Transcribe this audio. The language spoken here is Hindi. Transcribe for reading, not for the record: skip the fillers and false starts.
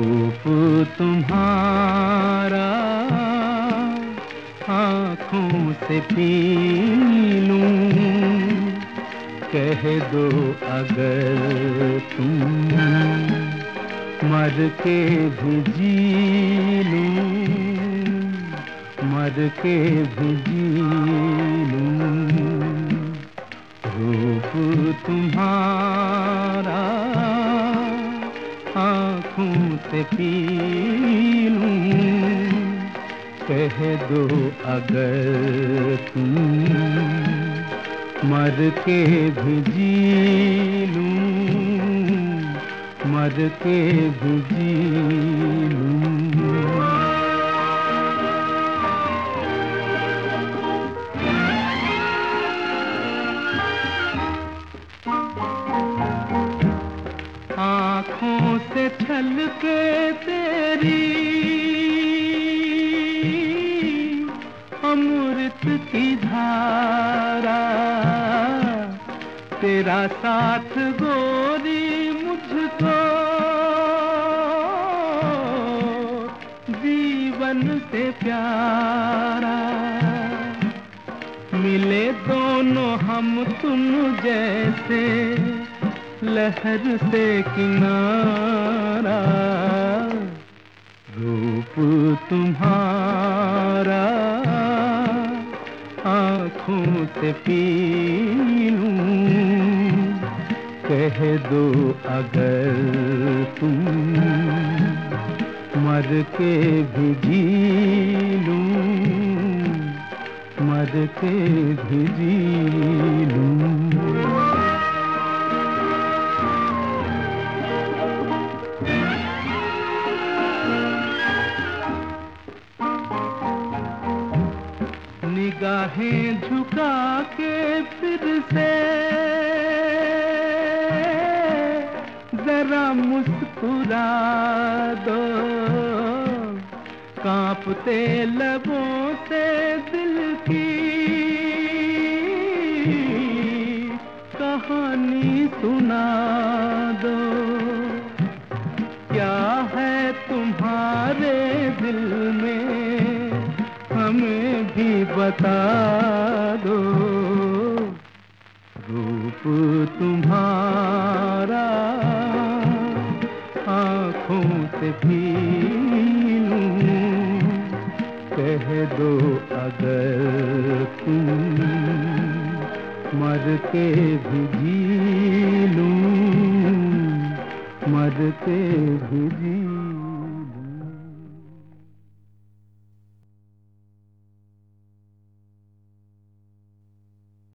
रूप तुम्हारा आँखों से पी लूं, कह दो अगर तुम मर के भी जी लूं, मर के भी जी लूं। रूप तुम्हारा आँखों से पी लूं, कह दो अगर तुम मर के भी जी लूं, मर के भी जी लूं। आँखों से छलके तेरी अमृत की धारा, तेरा साथ गोरी मुझको जीवन से प्यारा। मिले दोनों हम तुम जैसे लहर से किनारा, रूप तुम्हारा आँखों से पी लूं, कह दो अगर तुम मर के भी जी लूं, मर के भी जी लूं। निगाहें झुका के फिर से जरा मुस्कुरा दो, कांपते लबों से दिल की कहानी सुना दो। क्या है तुम्हारे दिल में हमें भी बता दो। रूप तुम्हारा आँखों से पी लूं, कह दो अगर तुम मर के भी जी लूं, मर के भी जी